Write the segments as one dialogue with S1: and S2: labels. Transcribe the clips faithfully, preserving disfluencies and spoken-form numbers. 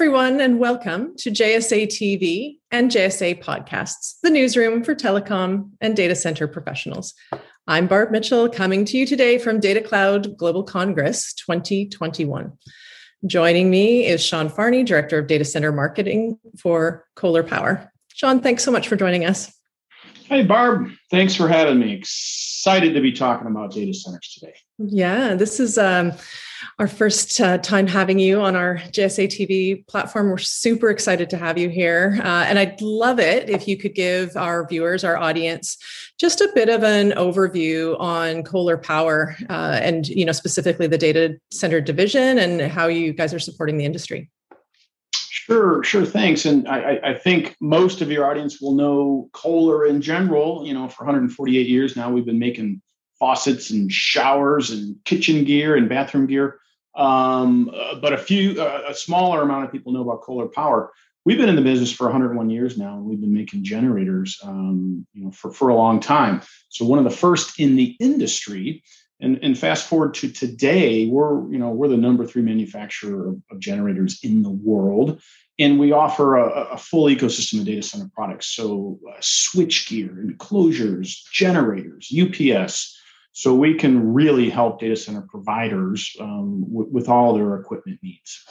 S1: everyone, and welcome to J S A T V and J S A Podcasts, the newsroom for telecom and data center professionals. I'm Barb Mitchell, coming to you today from Data Cloud Global Congress twenty twenty-one. Joining me is Sean Farney, Director of Data Center Marketing for Kohler Power. Sean, thanks so much for joining us.
S2: Hey, Barb. Thanks for having me. Excited to be talking about data centers today.
S1: Yeah, this is um, our first uh, time having you on our J S A T V platform. We're super excited to have you here. Uh, and I'd love it if you could give our viewers, our audience, just a bit of an overview on Kohler Power uh, and, you know, specifically the data center division and how you guys are supporting the industry.
S2: Sure, sure. Thanks. And I, I think most of your audience will know Kohler in general. You know, for one hundred forty-eight years now, we've been making faucets and showers and kitchen gear and bathroom gear. Um, uh, but a few, uh, a smaller amount of people know about Kohler Power. We've been in the business for one hundred one years now, and we've been making generators, um, you know, for, for a long time. So one of the first in the industry. And, and fast forward to today, we're, you know, we're the number three manufacturer of, of generators in the world. And we offer a, a full ecosystem of data center products. So uh, switch gear, enclosures, generators, U P S. So we can really help data center providers um, w- with all their equipment needs.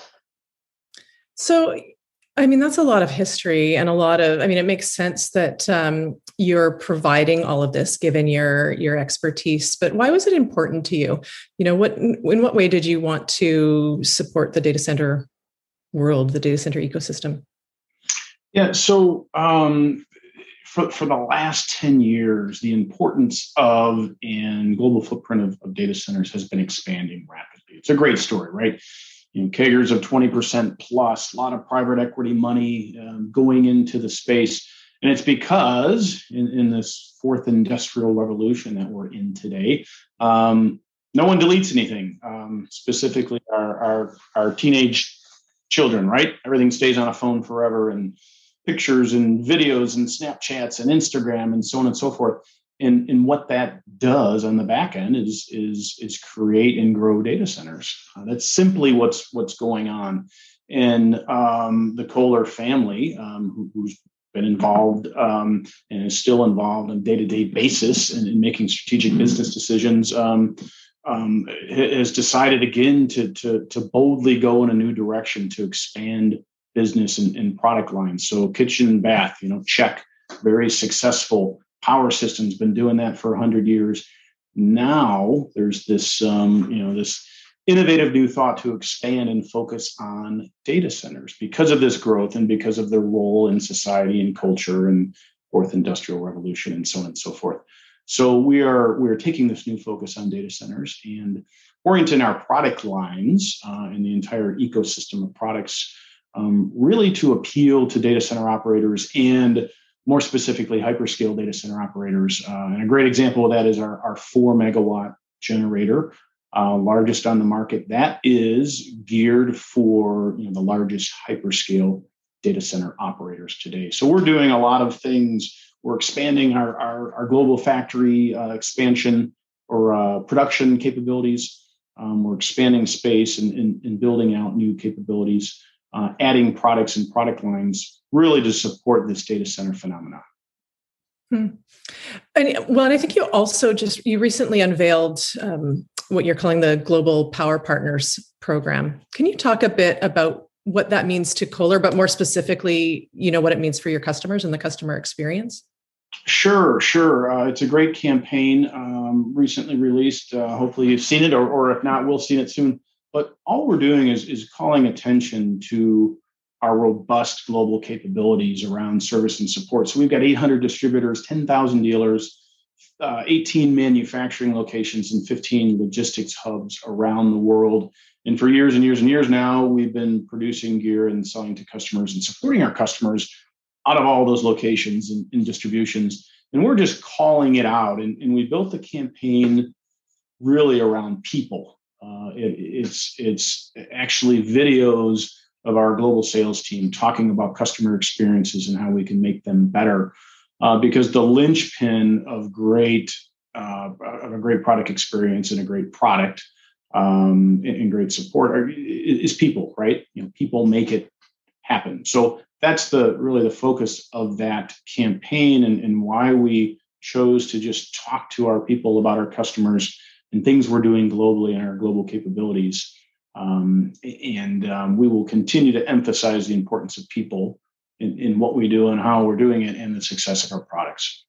S1: So, I mean, that's a lot of history and a lot of, I mean, it makes sense that um, you're providing all of this given your, your expertise, but why was it important to you? You know, what, in what way did you want to support the data center world, the data center ecosystem?
S2: Yeah, so um, for, for the last ten years, the importance of and global footprint of, of data centers has been expanding rapidly. It's a great story, right? You know, C A G Rs of twenty percent plus, a lot of private equity money um, going into the space. And it's because in, in this fourth industrial revolution that we're in today, um, no one deletes anything, um, specifically our, our, our teenage children, right? Everything stays on a phone forever, and pictures and videos and Snapchats and Instagram and so on and so forth. And, and what that does on the back end is, is, is create and grow data centers. Uh, that's simply what's what's going on. And um, the Kohler family, um, who, who's been involved um, and is still involved on a day-to-day basis in, in making strategic business decisions, um, um, has decided again to, to, to boldly go in a new direction to expand business and, and product lines. So kitchen and bath, you know, check, very successful. Power systems been doing that for one hundred years. Now there's this, um, you know, this innovative new thought to expand and focus on data centers because of this growth and because of their role in society and culture and fourth industrial revolution and so on and so forth. So we are we are taking this new focus on data centers and orienting our product lines uh, and the entire ecosystem of products um, really to appeal to data center operators and more specifically, hyperscale data center operators. Uh, and a great example of that is our, our four megawatt generator, uh, largest on the market. That is geared for you know, the largest hyperscale data center operators today. So we're doing a lot of things. We're expanding our, our, our global factory uh, expansion or uh, production capabilities. Um, we're expanding space and, and, and building out new capabilities, uh, adding products and product lines really to support this data center phenomenon.
S1: Hmm. And well, and I think you also just, you recently unveiled um, what you're calling the Global Power Partners program. Can you talk a bit about what that means to Kohler, but more specifically, you know, what it means for your customers and the customer experience?
S2: Sure, sure. Uh, it's a great campaign, um, recently released. Uh, hopefully you've seen it, or, or if not, we'll see it soon. But all we're doing is, is calling attention to our robust global capabilities around service and support. So we've got eight hundred distributors, ten thousand dealers, uh, eighteen manufacturing locations, and fifteen logistics hubs around the world. And for years and years and years now, we've been producing gear and selling to customers and supporting our customers out of all those locations and, and distributions. And we're just calling it out. And, and we built the campaign really around people. Uh, it, it's, it's actually videos of our global sales team talking about customer experiences and how we can make them better. Uh, because the linchpin of great uh, of a great product experience and a great product um, and, and great support are, is people, right? You know, people make it happen. So that's the really the focus of that campaign, and, and why we chose to just talk to our people about our customers and things we're doing globally and our global capabilities. Um, and um, we will continue to emphasize the importance of people in, in what we do and how we're doing it, and the success of our products.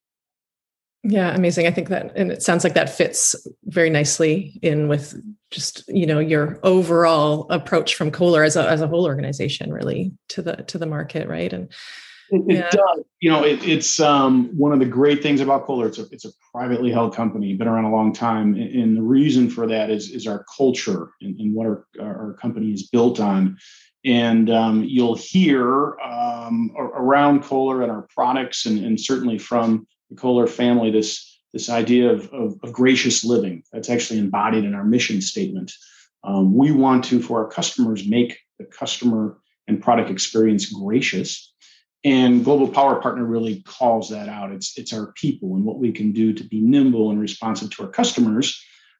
S1: Yeah, amazing. I think that, and it sounds like that fits very nicely in with just, you know, your overall approach from Kohler as a as a whole organization, really, to the to the market, right? And
S2: it, it
S1: yeah.
S2: does. You know, it, it's um, one of the great things about Kohler. It's a it's a privately held company, been around a long time, and, and the reason for that is is our culture and, and what our our company is built on. And um, you'll hear um, around Kohler and our products, and, and certainly from the Kohler family, this this idea of, of, of gracious living. That's actually embodied in our mission statement. Um, we want to, for our customers, make the customer and product experience gracious. And Global Power Partner really calls that out. It's it's our people and what we can do to be nimble and responsive to our customers,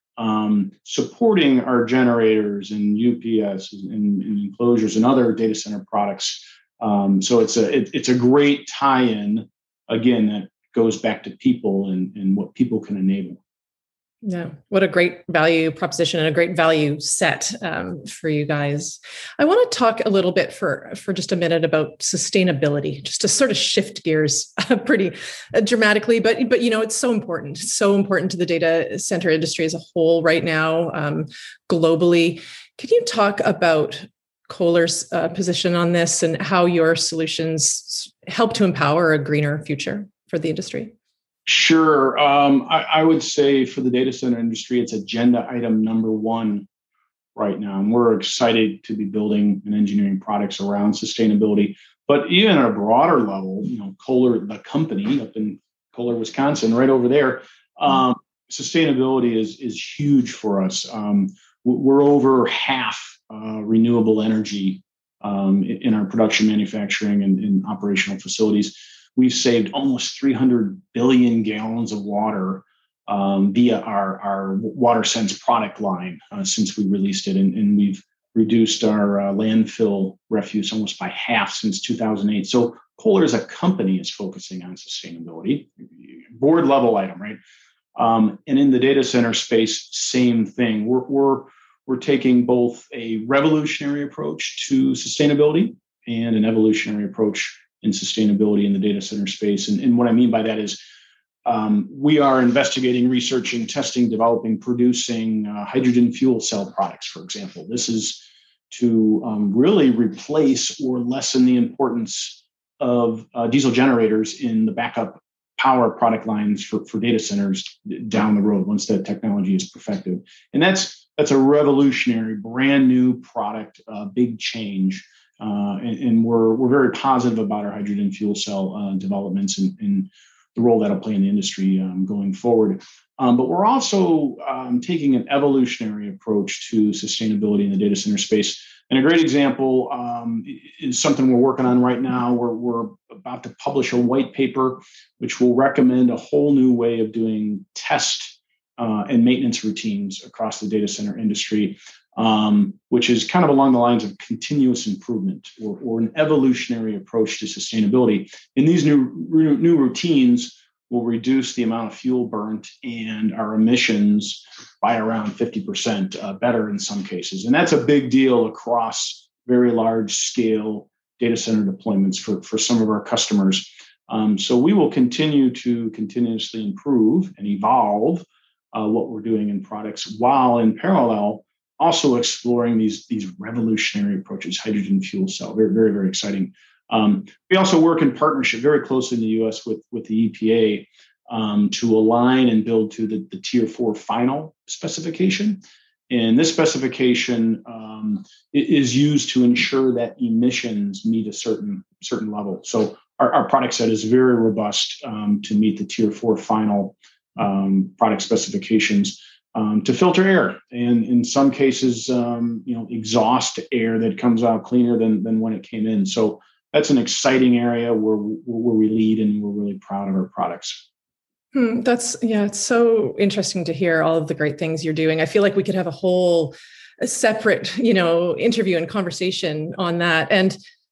S2: um, supporting our generators and U P S and, and enclosures and other data center products. Um, so it's a it, it's a great tie-in, again, that goes back to people and, and what people can enable.
S1: Yeah, what a great value proposition and a great value set um, for you guys. I want to talk a little bit for, for just a minute about sustainability, just to sort of shift gears uh, pretty uh, dramatically. But, but, you know, it's so important. It's so important to the data center industry as a whole right now, um, globally. Can you talk about Kohler's uh, position on this and how your solutions help to empower a greener future for the industry?
S2: Sure. Um, I, I would say for the data center industry, it's agenda item number one right now. And we're excited to be building and engineering products around sustainability. But even at a broader level, you know, Kohler, the company up in Kohler, Wisconsin, right over there, um, sustainability is, is huge for us. Um, we're over half uh, renewable energy um, in our production, manufacturing, and, and operational facilities. We've saved almost three hundred billion gallons of water um, via our, our WaterSense product line uh, since we released it. And, and we've reduced our uh, landfill refuse almost by half since two thousand eight. So Kohler as a company is focusing on sustainability, board level item, right? Um, and in the data center space, same thing. We're, we're, we're taking both a revolutionary approach to sustainability and an evolutionary approach in sustainability in the data center space. And, and what I mean by that is um, we are investigating, researching, testing, developing, producing uh, hydrogen fuel cell products, for example. This is to um, really replace or lessen the importance of uh, diesel generators in the backup power product lines for, for data centers down the road once that technology is perfected. And that's that's a revolutionary, brand new product, uh, big change. Uh, and, and we're we're very positive about our hydrogen fuel cell uh, developments and, and the role that'll play in the industry um, going forward. Um, but we're also um, taking an evolutionary approach to sustainability in the data center space. And a great example um, is something we're working on right now. We're, we're about to publish a white paper, which will recommend a whole new way of doing test uh, and maintenance routines across the data center industry. Um, which is kind of along the lines of continuous improvement or, or an evolutionary approach to sustainability. And these new, new routines will reduce the amount of fuel burnt and our emissions by around fifty percent uh, better in some cases. And that's a big deal across very large scale data center deployments for, for some of our customers. Um, so we will continue to continuously improve and evolve uh, what we're doing in products, while in parallel also exploring these, these revolutionary approaches, hydrogen fuel cell, very, very, very exciting. Um, we also work in partnership very closely in the U S with, with the E P A um, to align and build to the, the tier four final specification. And this specification um, is used to ensure that emissions meet a certain, certain level. So our, our product set is very robust um, to meet the tier four final um, product specifications. Um, to filter air, and in some cases, um, you know, exhaust air that comes out cleaner than, than when it came in. So that's an exciting area where, where we lead, and we're really proud of our products.
S1: Hmm, that's, yeah, it's so interesting to hear all of the great things you're doing. I feel like we could have a whole a separate, you know, interview and conversation on that. And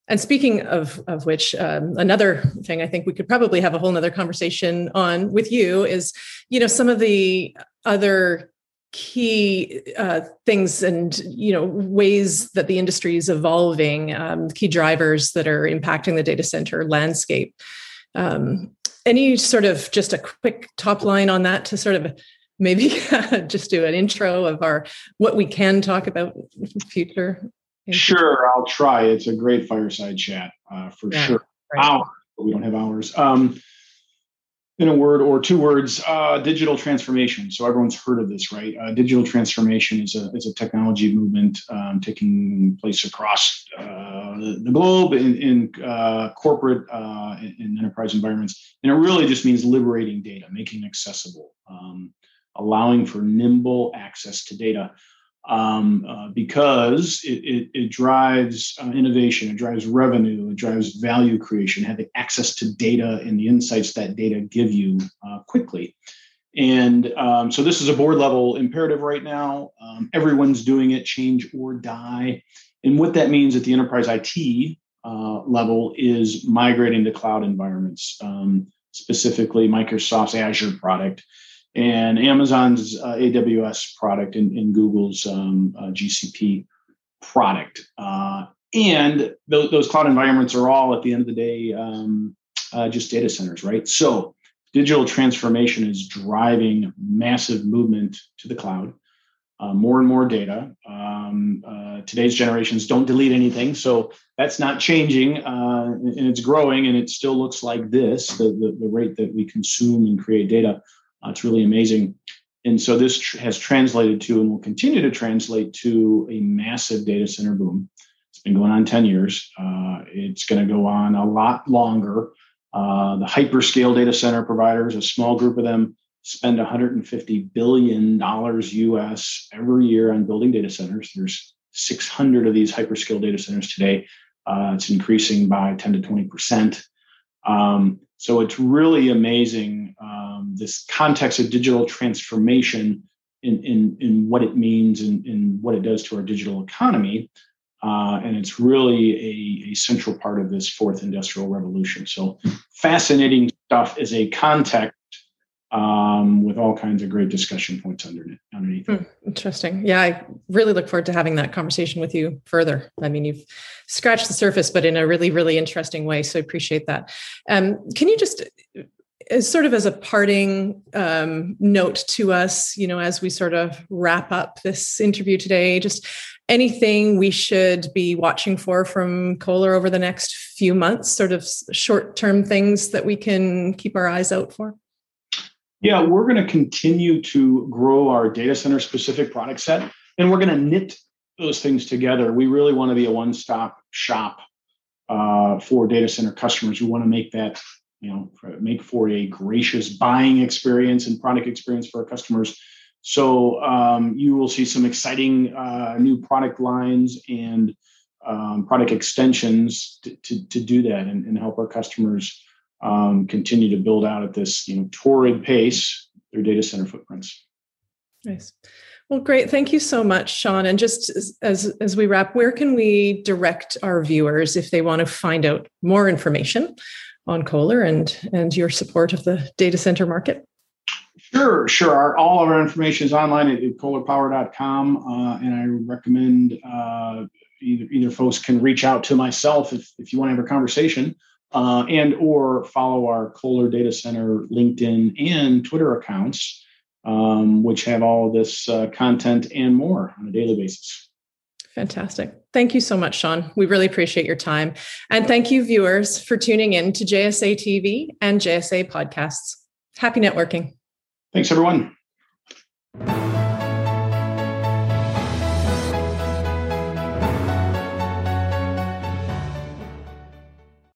S1: And speaking of, of which, um, another thing I think we could probably have a whole nother conversation on with you is, you know, some of the other key uh, things and, you know, ways that the industry is evolving, um, key drivers that are impacting the data center landscape. Um, any sort of just a quick top line on that to sort of maybe just do an intro of our what we can talk about in the future?
S2: Sure, I'll try. It's a great fireside chat uh, for yeah, sure. Right. Hours, but we don't have hours. Um, in a word or two words, uh, digital transformation. So everyone's heard of this, right? Uh, digital transformation is a is a technology movement um, taking place across uh, the, the globe in, in uh, corporate uh, and enterprise environments, and it really just means liberating data, making it accessible, um, allowing for nimble access to data. Um, uh, because it, it, it drives uh, innovation, it drives revenue, it drives value creation, having access to data and the insights that data give you uh, quickly. And um, so this is a board level imperative right now. Um, everyone's doing it, change or die. And what that means at the enterprise I T uh, level is migrating to cloud environments, um, specifically Microsoft's Azure product, and Amazon's uh, A W S product and, and Google's um, uh, G C P product. Uh, and th- those cloud environments are all, at the end of the day, um, uh, just data centers, right? So digital transformation is driving massive movement to the cloud, uh, more and more data. Um, uh, today's generations don't delete anything, so that's not changing, uh, and it's growing, and it still looks like this, the, the, the rate that we consume and create data. Uh, it's really amazing. And so this tr- has translated to and will continue to translate to a massive data center boom. It's been going on ten years. Uh, it's going to go on a lot longer. Uh, the hyperscale data center providers, a small group of them, spend one hundred fifty billion dollars U S every year on building data centers. There's six hundred of these hyperscale data centers today. Uh, it's increasing by ten to twenty percent. Um, so it's really amazing, um, this context of digital transformation in, in, in what it means and, and what it does to our digital economy. Uh, and it's really a, a central part of this fourth industrial revolution. So fascinating stuff as a context, um, with all kinds of great discussion points underneath. underneath.
S1: Hmm, interesting. Yeah, I really look forward to having that conversation with you further. I mean, you've scratched the surface, but in a really, really interesting way. So I appreciate that. Um, can you just, as sort of as a parting um, note to us, you know, as we sort of wrap up this interview today, just anything we should be watching for from Kohler over the next few months, sort of short-term things that we can keep our eyes out for?
S2: Yeah, we're going to continue to grow our data center specific product set, and we're going to knit those things together. We really want to be a one-stop shop uh, for data center customers. We want to make that, you know, make for a gracious buying experience and product experience for our customers. So um, you will see some exciting uh, new product lines and um, product extensions to, to, to do that and, and help our customers Um, continue to build out at this, you know, torrid pace their data center footprints.
S1: Nice. Well, great. Thank you so much, Sean. And just as, as, as we wrap, where can we direct our viewers if they want to find out more information on Kohler and, and your support of the data center market?
S2: Sure, sure. Our, all of our information is online at, at kohler power dot com. Uh, and I recommend uh, either, either folks can reach out to myself if, if you want to have a conversation. Uh, and or follow our Kohler Data Center LinkedIn and Twitter accounts, um, which have all of this uh, content and more on a daily basis.
S1: Fantastic. Thank you so much, Sean. We really appreciate your time. And thank you, viewers, for tuning in to J S A T V and J S A Podcasts. Happy networking.
S2: Thanks, everyone.